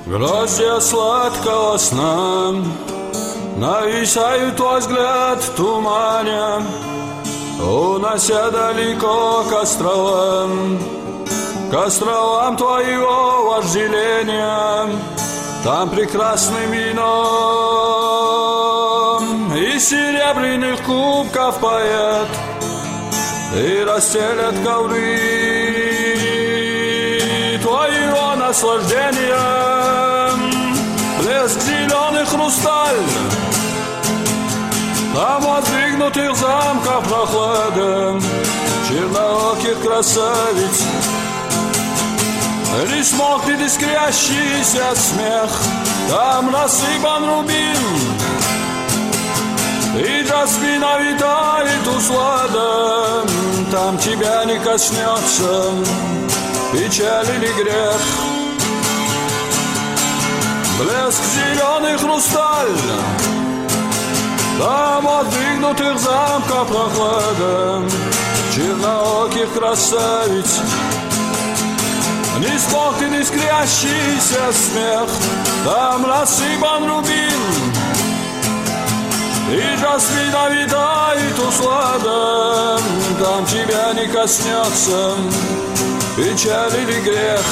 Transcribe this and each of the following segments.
Грозя сладкого сна нависают твой взгляд в тумане, унося далеко к островам твоего вожделения. Там прекрасным вином из серебряных кубков поэт и расстелят ковры твоего наслаждения. Блеск зеленый хрусталь, там воздвигнутых замков прохлада, чернооких красавиц. Лишь смолкнет искрящийся смех, там рассыпан рубин, и жасмина витает услада. Там тебя не коснется печаль или грех. Блеск зеленый хрусталь, там воздвигнутых замков прохлада, чернооких красавиц. Не смолкнет искрящийся смех, там рассыпан рубин, и жасмина витает услада. Там тебя не коснется печаль или грех.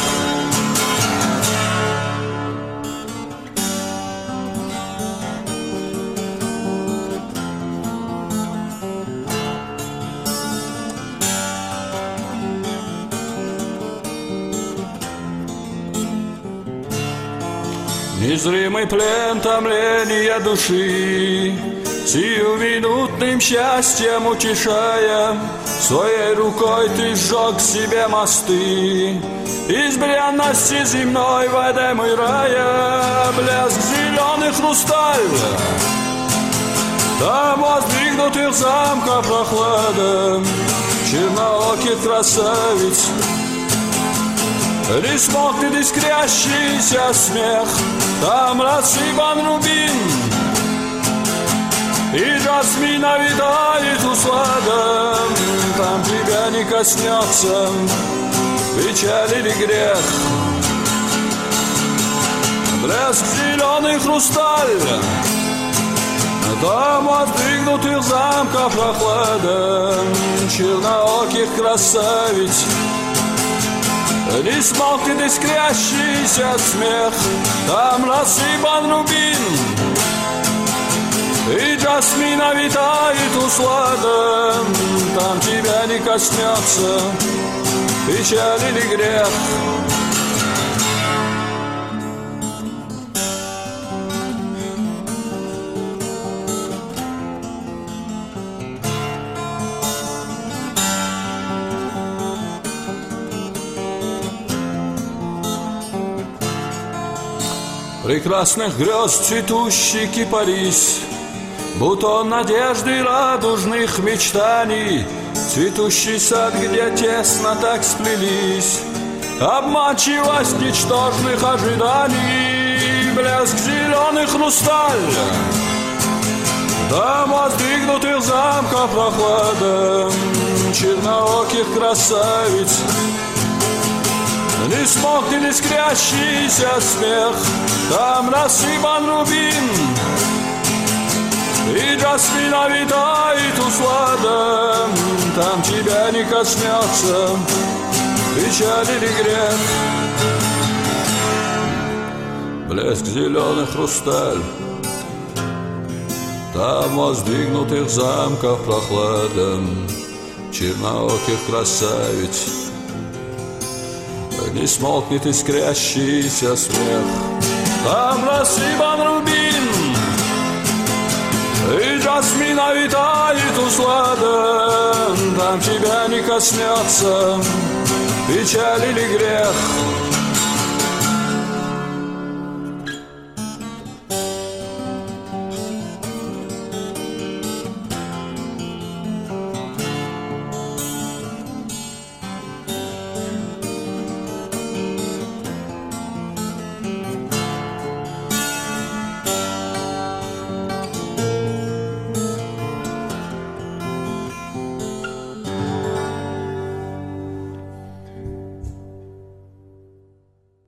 Незримый плен томления души, сиюминутным счастьем утешая, своей рукой ты сжег себе мосты из бренности земной в Эдем и рая. Блеск зеленый хрусталь, там воздвигнутых замков прохлада, чернооких красавиц. Лишь смолкнет искрящийся смех, там рассыпан рубин, и жасмина витает услада. Там тебя не коснется печаль или грех. Блеск зеленый хрусталь, там воздвигнутых замков прохлада, чернооких красавиц. Лишь смолкнет искрящийся смех, там рассыпан рубин, и жасмина витает услада. Там тебя не коснется печаль или грех. Прекрасных грез цветущий кипарис, бутон надежды радужных мечтаний, цветущий сад, где тесно так сплелись обманчивость ничтожных ожиданий. Блеск зеленый хрусталь, там воздвигнутых замков прохлада, чернооких красавиц. Не смолкнет искрящийся смех, там рассыпан рубин, и жасмина витает услада. Там тебя не коснется печаль или грех. Блеск зеленый хрусталь, там воздвигнутых замков прохлада, чернооких красавиц. Не смолкнет искрящийся смех, там рассыпан рубин, и жасмина витает услада. Там тебя не коснется печаль или грех.